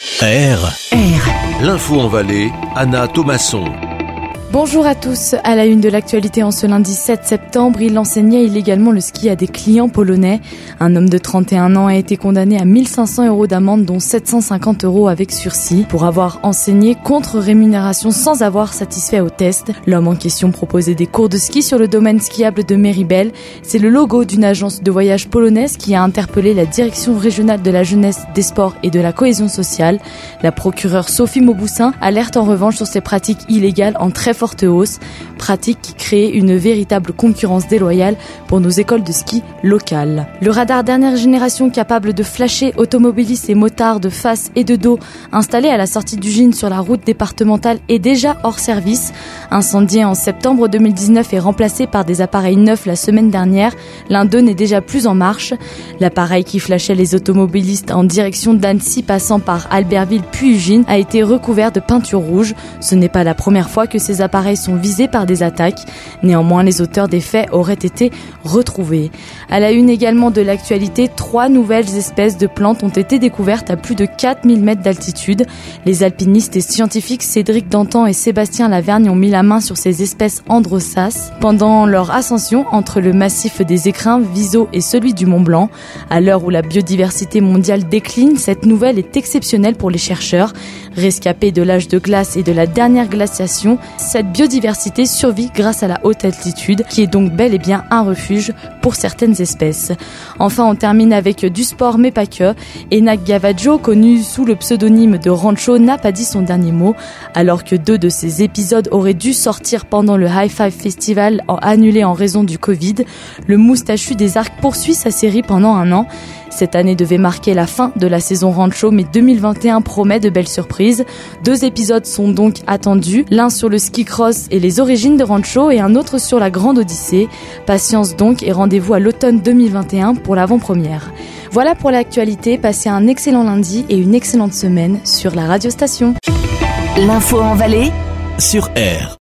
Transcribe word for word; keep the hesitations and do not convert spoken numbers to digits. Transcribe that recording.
R. R. L'info en Valais, Anna Thomasson. Bonjour à tous. À la une de l'actualité en ce lundi sept septembre, il enseignait illégalement le ski à des clients polonais. Un homme de trente et un ans a été condamné à mille cinq cents euros d'amende, dont sept cent cinquante euros avec sursis, pour avoir enseigné contre rémunération sans avoir satisfait au test. L'homme en question proposait des cours de ski sur le domaine skiable de Méribel. C'est le logo d'une agence de voyage polonaise qui a interpellé la direction régionale de la jeunesse, des sports et de la cohésion sociale. La procureure Sophie Mauboussin alerte en revanche sur ces pratiques illégales en très forte hausse, pratique qui crée une véritable concurrence déloyale pour nos écoles de ski locales. Le radar dernière génération capable de flasher automobilistes et motards de face et de dos, installé à la sortie d'Ugine sur la route départementale, est déjà hors service. Incendié en septembre deux mille dix-neuf et remplacé par des appareils neufs la semaine dernière, l'un d'eux n'est déjà plus en marche. L'appareil qui flashait les automobilistes en direction d'Annecy passant par Albertville puis Ugine a été recouvert de peinture rouge. Ce n'est pas la première fois que ces appareils sont visés par des attaques. Néanmoins, les auteurs des faits auraient été retrouvés. À la une également de l'actualité, trois nouvelles espèces de plantes ont été découvertes à plus de quatre mille mètres d'altitude. Les alpinistes et scientifiques Cédric Dantan et Sébastien Lavergne ont mis la main sur ces espèces androsas pendant leur ascension entre le massif des Écrins, Viso et celui du Mont Blanc. À l'heure où la biodiversité mondiale décline, cette nouvelle est exceptionnelle pour les chercheurs. Rescapés de l'âge de glace et de la dernière glaciation, cette biodiversité survit grâce à la haute altitude, qui est donc bel et bien un refuge pour certaines espèces. Enfin, on termine avec du sport, mais pas que. Enak Gavaggio, connu sous le pseudonyme de Rancho, n'a pas dit son dernier mot. Alors que deux de ses épisodes auraient dû sortir pendant le High Five Festival, annulé en raison du Covid, le moustachu des Arcs poursuit sa série pendant un an. Cette année devait marquer la fin de la saison Rancho, mais deux mille vingt et un promet de belles surprises. Deux épisodes sont donc attendus, l'un sur le ski cross et les origines de Rancho et un autre sur la Grande Odyssée. Patience donc et rendez-vous à l'automne deux mille vingt et un pour l'avant-première. Voilà pour l'actualité, passez un excellent lundi et une excellente semaine sur la radiostation. L'info en Valais Sur R.